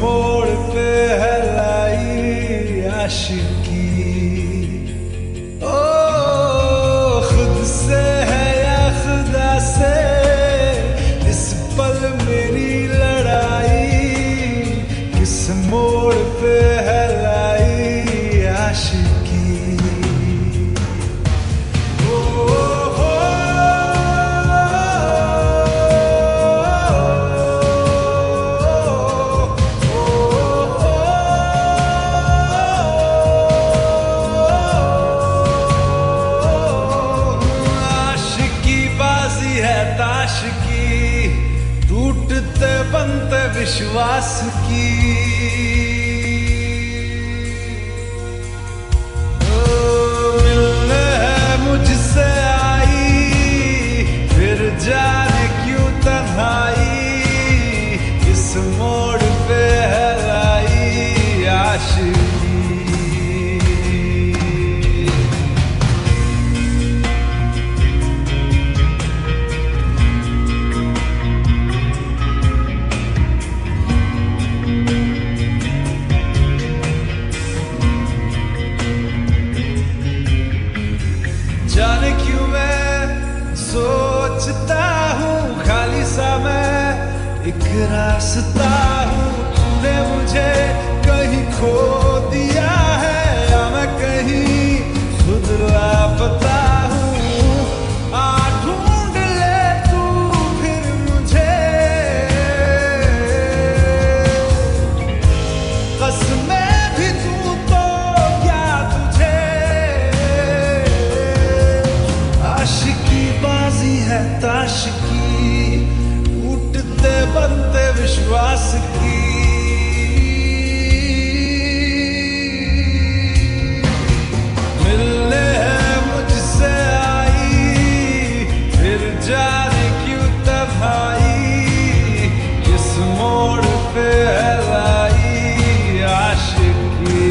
मोड़ पे है लाई आशिकी। ओ खुद से है या खुदा से इस पल मेरी लड़ाई, किस मोड़ पे है लाई आशिकी। ताश की टूटते बनते विश्वास की। मिलने है मुझसे आई फिर जाने क्यों तन्हाई, इस मोड़ पे है लाई आशिकी। जाने क्यों मैं सोचता हूँ खाली सा मैं एक रास्ता हूँ, तूने मुझे कहीं खो दिया है या मैं कहीं खुद लापता हूँ। आ ढूंढ ले तू फिर मुझे, कसमें भी तू तो क्या तुझे। आशिकी बाजी है ताश की टूटते बनते विश्वास की। मिलने है मुझसे आई फिर जाने क्यों तन्हाई, किस मोड़ पे है लाई आशिकी।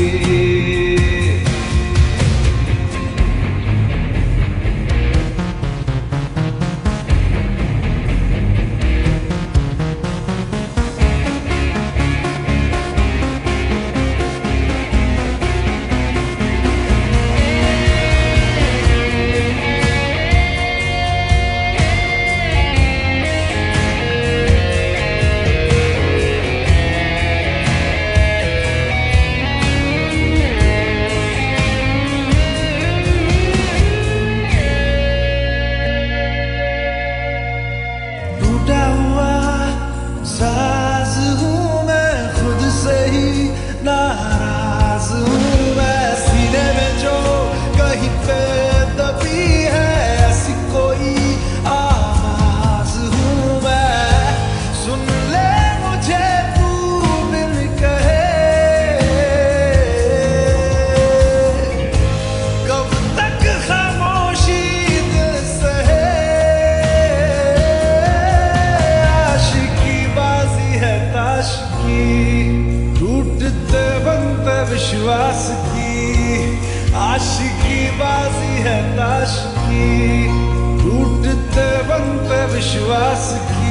साज हूँ मैं खुद से ही नाराज हूँ मैं, सीने में जो कहीं पे दबी है ऐसी कोई आवाज हूँ मैं। सुन ले मुझे तू बिन कहे, कब तक खामोशी दिल सहे। ताश की टूटते बनते विश्वास की। आशिकी बाजी है ताश की टूटते बनते विश्वास की।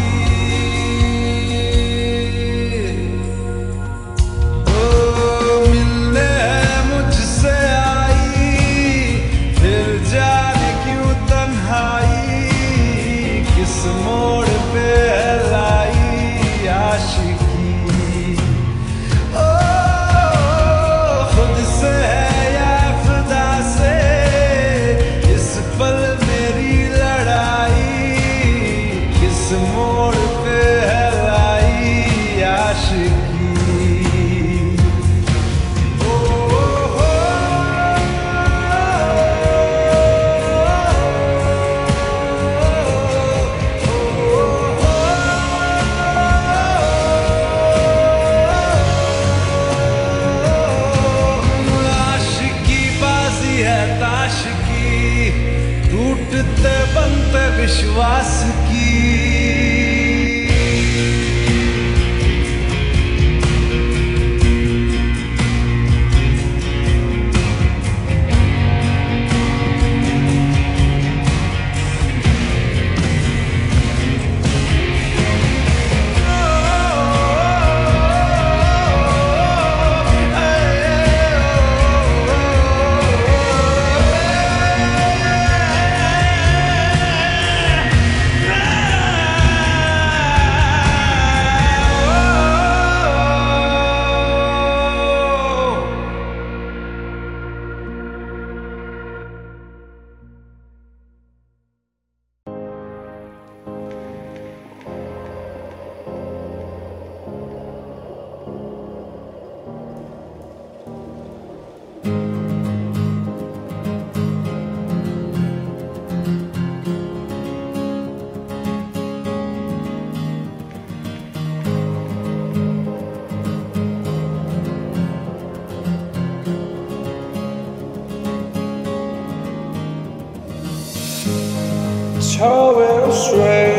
ओ मिलने है मुझसे आई फिर जाने क्यों तन्हाई, किस मोड़ पे है लाई आशिकी। खुद से है या खुदा से इस पल मेरी लड़ाई, किस मोड़ पे है लाई आशिकी। ताश की टूटते बनते विश्वास की। how it astray.